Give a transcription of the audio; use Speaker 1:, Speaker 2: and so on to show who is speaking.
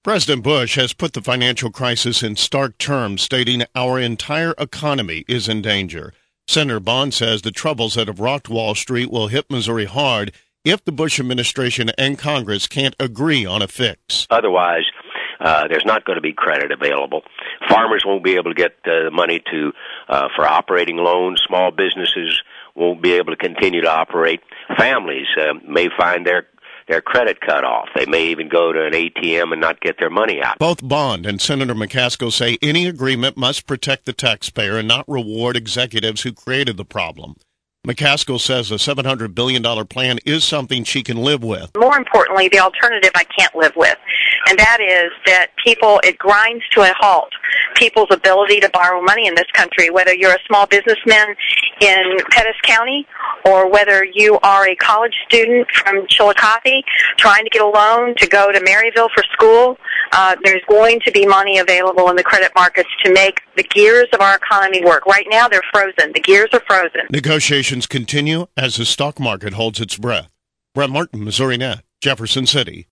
Speaker 1: President Bush has put the financial crisis in stark terms, stating our entire economy is in danger. Senator Bond says the troubles that have rocked Wall Street will hit Missouri hard if the Bush administration and Congress can't agree on a fix.
Speaker 2: Otherwise, there's not going to be credit available. Farmers won't be able to get money for operating loans. Small businesses won't be able to continue to operate. Families may find their credit cut off. They may even go to an ATM and not get their money out.
Speaker 1: Both Bond and Senator McCaskill say any agreement must protect the taxpayer and not reward executives who created the problem. McCaskill says a $700 billion plan is something she can live with.
Speaker 3: More importantly, the alternative I can't live with, and that is that it grinds to a halt people's ability to borrow money in this country, whether you're a small businessman in Pettis County or whether you are a college student from Chillicothe trying to get a loan to go to Maryville for school. There's going to be money available in the credit markets to make the gears of our economy work. Right now, they're frozen. The gears are frozen.
Speaker 1: Negotiations continue as the stock market holds its breath. Brett Martin, Missouri Net, Jefferson City.